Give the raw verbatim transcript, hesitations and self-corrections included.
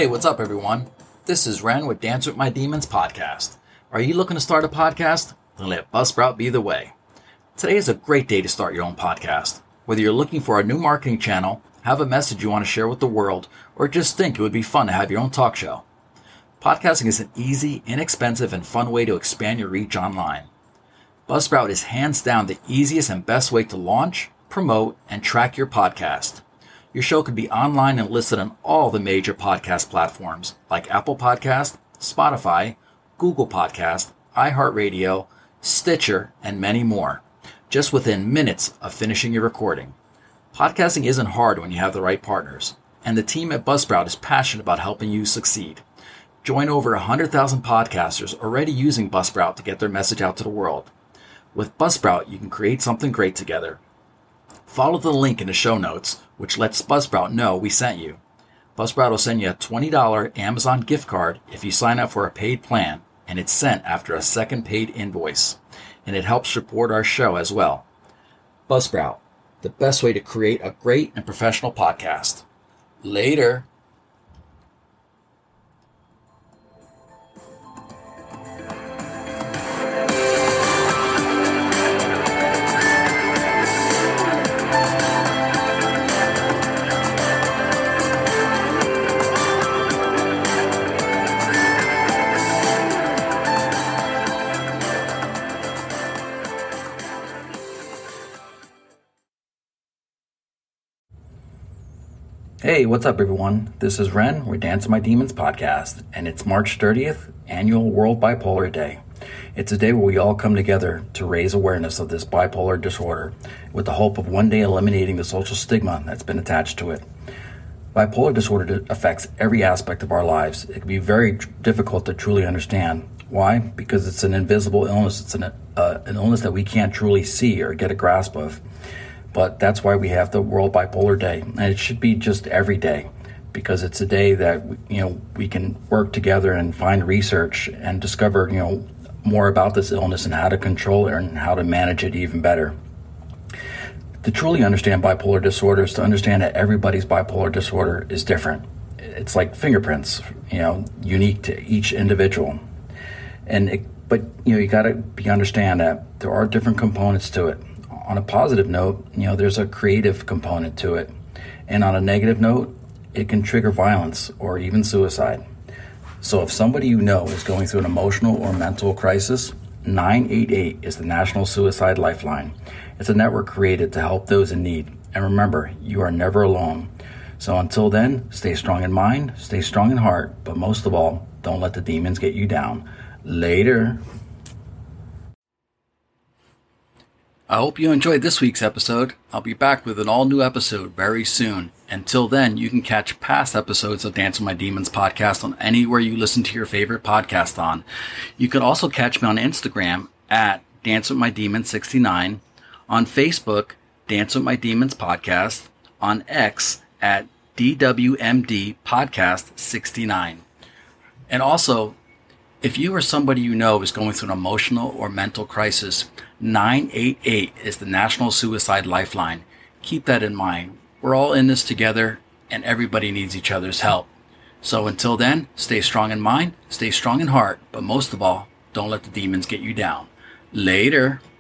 Hey, what's up, everyone? This is Ren with Dance with My Demons podcast. Are you looking to start a podcast? Then let Buzzsprout be the way. Today is a great day to start your own podcast. Whether you're looking for a new marketing channel, have a message you want to share with the world, or just think it would be fun to have your own talk show. Podcasting is an easy, inexpensive, and fun way to expand your reach online. Buzzsprout is hands down the easiest and best way to launch, promote, and track your podcast. Your show could be online and listed on all the major podcast platforms like Apple Podcast, Spotify, Google Podcast, iHeartRadio, Stitcher, and many more, just within minutes of finishing your recording. Podcasting isn't hard when you have the right partners, and the team at Buzzsprout is passionate about helping you succeed. Join over one hundred thousand podcasters already using Buzzsprout to get their message out to the world. With Buzzsprout, you can create something great together. Follow the link in the show notes, which lets Buzzsprout know we sent you. Buzzsprout will send you a twenty dollars Amazon gift card if you sign up for a paid plan, and it's sent after a second paid invoice. And it helps support our show as well. Buzzsprout, the best way to create a great and professional podcast. Later. Hey, what's up, everyone? This is Ren with Dance with My Demons podcast, and it's March thirtieth, annual World Bipolar Day. It's a day where we all come together to raise awareness of this bipolar disorder with the hope of one day eliminating the social stigma that's been attached to it. Bipolar disorder affects every aspect of our lives. It can be very difficult to truly understand. Why? Because it's an invisible illness. It's an, uh, an illness that we can't truly see or get a grasp of. But that's why we have the World Bipolar Day, and it should be just every day, because it's a day that, you know, we can work together and find research and discover, you know, more about this illness and how to control it and how to manage it even better. To truly understand bipolar disorder is to understand that everybody's bipolar disorder is different. It's like fingerprints, you know, unique to each individual. And it, but you know, you got to be understand that there are different components to it. On a positive note, you know, there's a creative component to it. And on a negative note, it can trigger violence or even suicide. So if somebody you know is going through an emotional or mental crisis, nine eight eight is the National Suicide Lifeline. It's a network created to help those in need. And remember, you are never alone. So until then, stay strong in mind, stay strong in heart, but most of all, don't let the demons get you down. Later. I hope you enjoyed this week's episode. I'll be back with an all-new episode very soon. Until then, you can catch past episodes of Dance with My Demons podcast on anywhere you listen to your favorite podcast on. You can also catch me on Instagram at Dance with My Demons sixty-nine, on Facebook, Dance with My Demons podcast, on X at D W M D podcast sixty-nine. And also, if you or somebody you know is going through an emotional or mental crisis, nine eight eight is the National Suicide Lifeline. Keep that in mind. We're all in this together, and everybody needs each other's help. So until then, stay strong in mind, stay strong in heart, but most of all, don't let the demons get you down. Later.